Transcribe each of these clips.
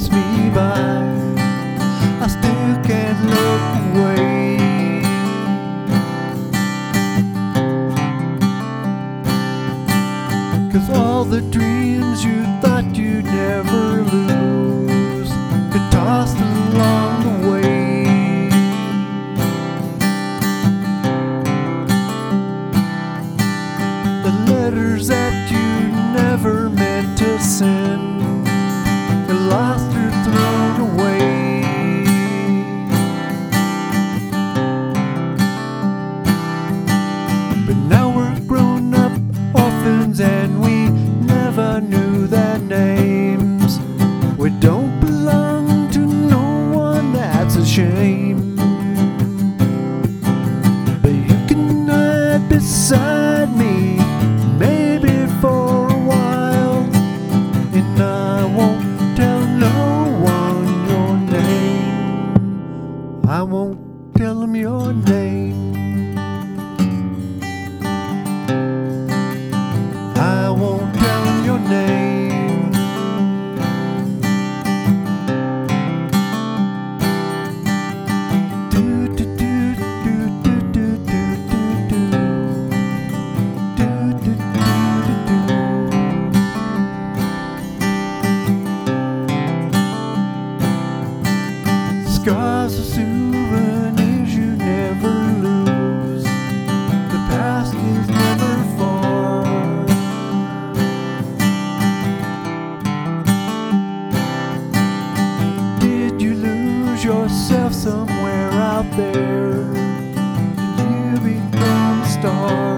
pass me by, I still can't look away. 'Cause all the dreams you thought you'd never lose get tossed along the way. The letters that you never meant to send, you're lost or thrown away. But now we're grown up orphans and we never knew their names. We don't belong to no one, that's a shame. But you can hide beside me, maybe for a while, and I won't tell no one your name. I won't tell them your name. I won't tell them your name. Do do do do do do do do do do do do. Scars are souvenirs you never lose. The past is never far. Did you lose yourself somewhere out there? Did you become a star?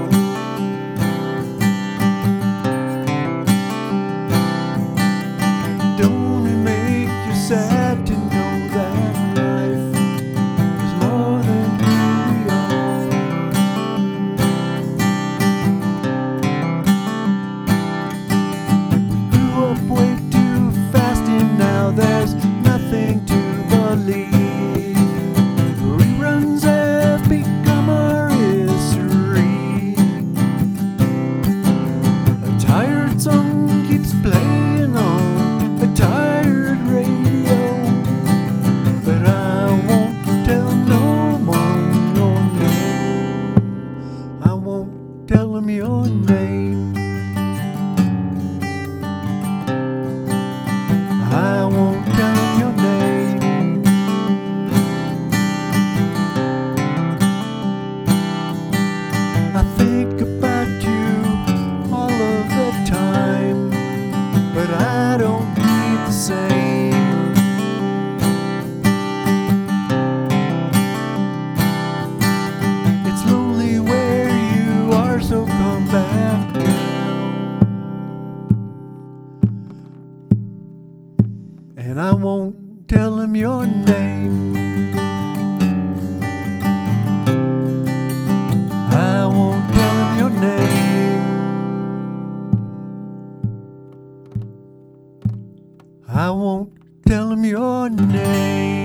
Don't it make you sad to know that life is more than who we are? We grew up way too fast and now there's nothing to believe. Reruns have become our history. A tired song keeps playing on a tired radio, but I won't tell no one your name. I won't tell them your name. I won't tell them your name. I think about you all of the time, but I don't need the same. It's lonely where you are, so come back now. And I won't tell him your name. I won't tell him your name. I won't tell him your name.